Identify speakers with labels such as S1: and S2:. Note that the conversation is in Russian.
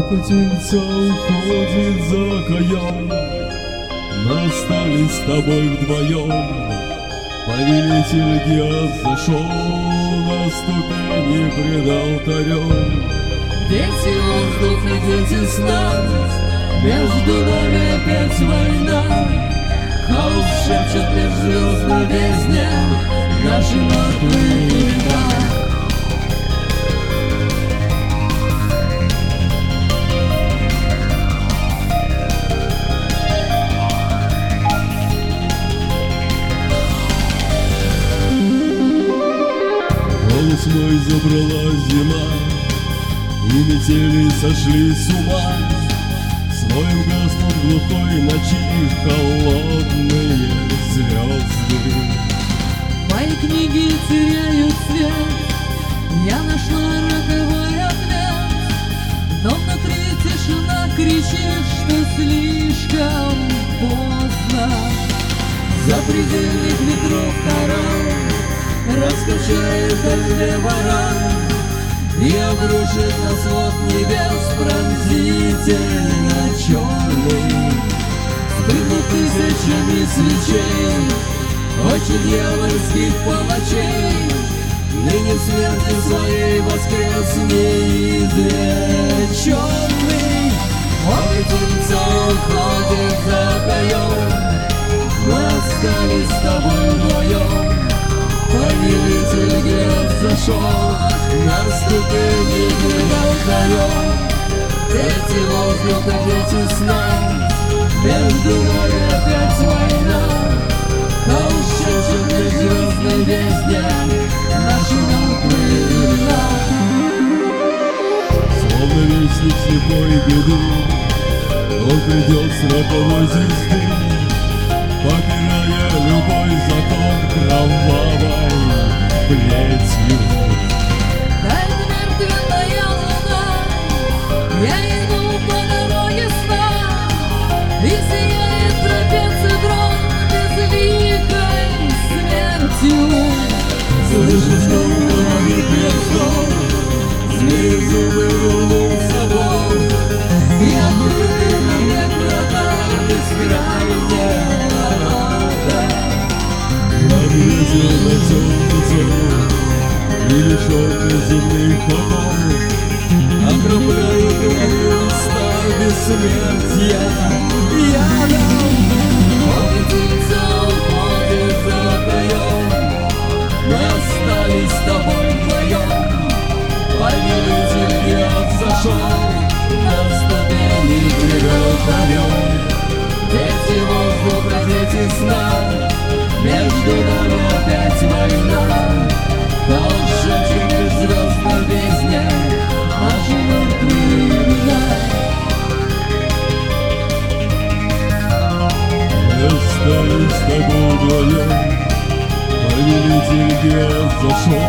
S1: Птица уходит за окоем, мы остались с тобой вдвоем. Повелитель Геос зашел на ступени пред алтарем.
S2: Дети воздуха, дети сна, между нами опять война. Хаос шепчет межзвездной бездне наши мертвые имена.
S1: Голос мой забрала зима, и метели сошли с ума. Своим гаснут в глухой ночи холодные звезды.
S2: Мои книги теряют цвет, я нашла роковой ответ. Но внутри тишина кричит, что слишком поздно. Запредельных ветров таран раскачает дождем ворон и обрушит на свод небес пронзительно черный. Вспыхнут тысячами свечей очи дьявольских палачей. Ныне в смерти своей воскрес неизреченный. Мой птица уходит за окоем, мы остались с тобой вдвоем. Повелитель Геос зашел на ступени пред алтарем. Дети воздуха, дети сна, между нами опять война. Хаос шепчет в межзвездной бездне наши мертвые имена.
S1: Словно вестник слепой беды, он придет с роковой звезды, попирая любой закон кровавой плетью.
S2: Дай мертвенная луна, я иду по дороге сна, и сияет трапеции дрон безликой смертью.
S1: Слышишь, что уровень перстов, змеи зубы рвут собой,
S2: И открыты на мне врата бескрайнего ада.
S1: как ветер на темницу, и лишенный земных поков, окропляю кровью уста бессмертия ядом.
S2: Мой птица уходит за окоем, мы остались с тобой вдвоем. Повелитель Геос зашел на ступени пред алтарем. Дети воздуха, дети сна, между нами опять война. Хаос шепчет в звездной бездне наши мертвые имена.
S1: Мы остались с тобой вдвоем, повелитель Геос зашел